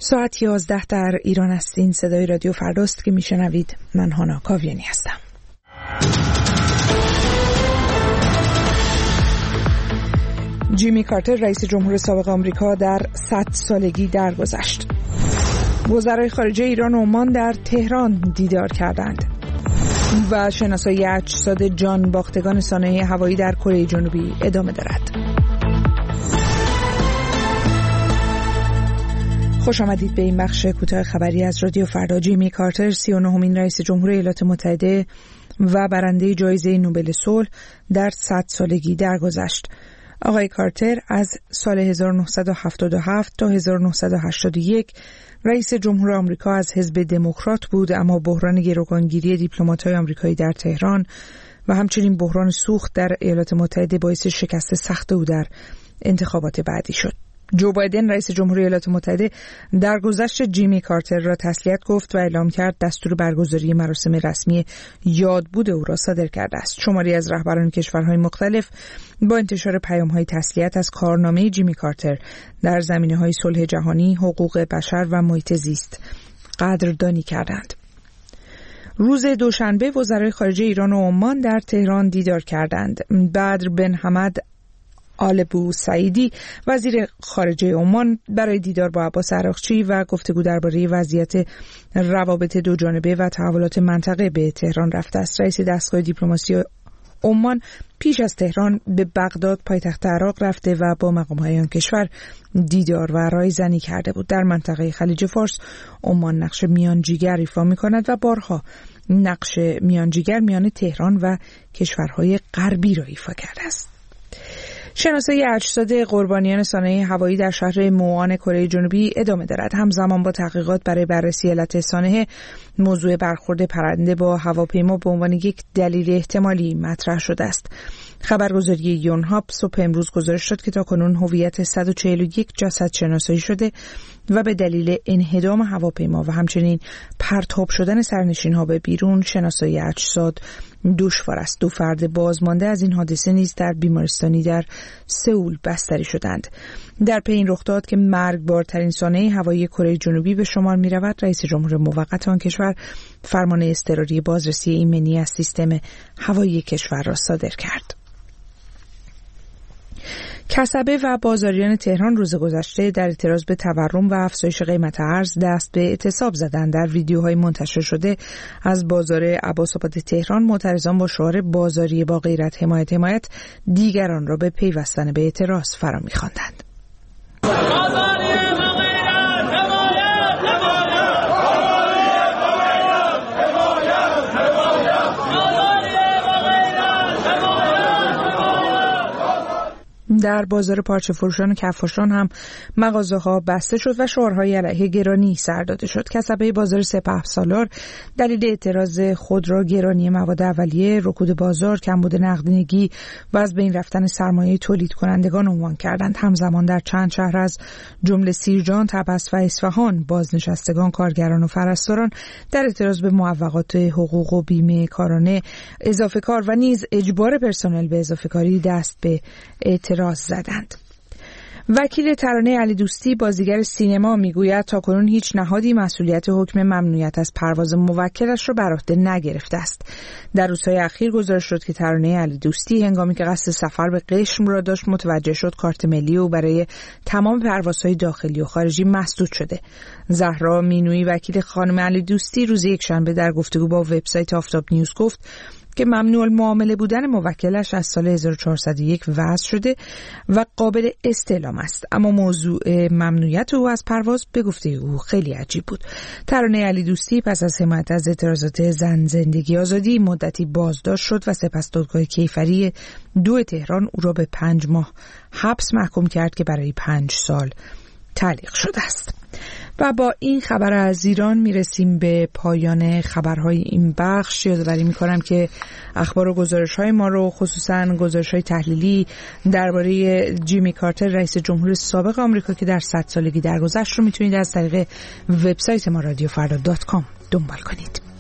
ساعت 11 در ایران است. این صدای رادیو فرداست که میشنوید. من هانا کاویانی هستم. جیمی کارتر رئیس جمهور سابق آمریکا در 100 سالگی درگذشت. وزرای خارجه ایران و عمان در تهران دیدار کردند و شناسایی اجساد جان باختگان صنایع هوایی در کره جنوبی ادامه دارد. خوش آمدید به این بخش کوتاه خبری از رادیو فردا. جیمی کارتر 39مین رئیس جمهور ایالات متحده و برنده جایزه نوبل صلح در 100 سالگی درگذشت. آقای کارتر از سال 1977 تا 1981 رئیس جمهور آمریکا از حزب دموکرات بود، اما بحران گروگانگیری دیپلمات‌های آمریکایی در تهران و همچنین بحران سوخت در ایالات متحده باعث شکست سخت او در انتخابات بعدی شد. جو بایدن رئیس جمهور ایالات متحده درگذشت جیمی کارتر را تسلیت گفت و اعلام کرد دستور برگزاری مراسم رسمی یادبود او را صادر کرده است. شماری از رهبران کشورهای مختلف با انتشار پیام‌های تسلیت از کارنامه جیمی کارتر در زمینه‌های صلح جهانی، حقوق بشر و محیط زیست قدردانی کردند. روز دوشنبه وزرای خارجه ایران و عمان در تهران دیدار کردند. بدر بن حمد آل بوسعیدی وزیر خارجه عمان برای دیدار با عباس عراقچی و گفتگو درباره وضعیت روابط دوجانبه و تحولات منطقه به تهران رفته است. رئیس دستگاه دیپلماسی عمان پیش از تهران به بغداد پایتخت عراق رفته و با مقام‌های آن کشور دیدار و رایزنی کرده بود. در منطقه خلیج فارس عمان نقش میانجیگر ایفا می‌کند و بارها نقش میانجیگر میان تهران و کشورهای غربی را ایفا کرده است. شناسایی اجساد قربانیان صنایع هوایی در شهر موآن کره جنوبی ادامه دارد. همزمان با تحقیقات برای بررسی علت سانحه، موضوع برخورد پرنده با هواپیما به عنوان یک دلیل احتمالی مطرح شده است. خبرگزاری یونهاپ صبح امروز گزارش داد که تاکنون هویت 141 جسد شناسایی شده و به دلیل انهدام هواپیما و همچنین پرتاب شدن سرنشین‌ها به بیرون شناسایی اجساد دشوار است. 2 فرد بازمانده از این حادثه نیز در بیمارستانی در سئول بستری شدند. در پی این رخداد که مرگبارترین صنایع هوایی کره جنوبی به شمار می رود، رئیس جمهور موقت آن کشور فرمان اضطراری بازرسی ایمنی از سیستم هوایی کشور را صادر کرد. کسبه و بازاریان تهران روز گذشته در اعتراض به تورم و افزایش قیمت ارز دست به اعتصاب زدند. در ویدیوهای منتشر شده از بازار عباس‌آباد تهران، معترضان با شعار بازاری با غیرت حمایت دیگران را به پیوستن به اعتراض فرا می‌خواندند. در بازار پارچه فروشان و کفاشان هم مغازه‌ها بسته شد و شعارهای علیه گرانی سر داده شد. کسبه بازار سپهسالار دلیل اعتراض خودرو، گرانی مواد اولیه، رکود بازار، کمبود نقدینگی و از بین رفتن سرمایه تولید کنندگان عنوان کردند. همزمان در چند شهر از جمله سیرجان، طبس و اصفهان بازنشستگان، کارگران و پرستاران در اعتراض به معوقات حقوق و بیمه کارانه، اضافه کار و نیز اجبار پرسنل به اضافه کاری دست به اعتراض زدند. وکیل ترانه علی دوستی بازیگر سینما میگوید تاکنون هیچ نهادی مسئولیت حکم ممنوعیت از پرواز موکلش را بر عهده نگرفته است. در روزهای اخیر گزارش شد که ترانه علی دوستی هنگامی که قصد سفر به قشم را داشت متوجه شد کارت ملی او برای تمام پروازهای داخلی و خارجی مسدود شده. زهرا مینویی وکیل خانم علی دوستی روز یکشنبه در گفتگو با وبسایت آفتاب نیوز گفت که ممنوع المعامله بودن موکلش از سال 1401 وضع شده و قابل استعلام است، اما موضوع ممنوعیت او از پرواز به گفته او خیلی عجیب بود. ترانه علی دوستی پس از حمایت از اعتراضات زن زندگی آزادی مدتی بازداشت شد و سپس دادگاه کیفری 2 تهران او را به 5 ماه حبس محکوم کرد که برای 5 سال تعلیق شده است. و با این خبر از ایران میرسیم به پایان خبرهای این بخش. یادآوری میکنم که اخبار و گزارش‌های ما رو، خصوصاً گزارش‌های تحلیلی درباره جیمی کارتر رئیس جمهور سابق آمریکا که در 100 سالگی درگذشت رو میتونید از طریق وبسایت ما radiofrda.com دنبال کنید.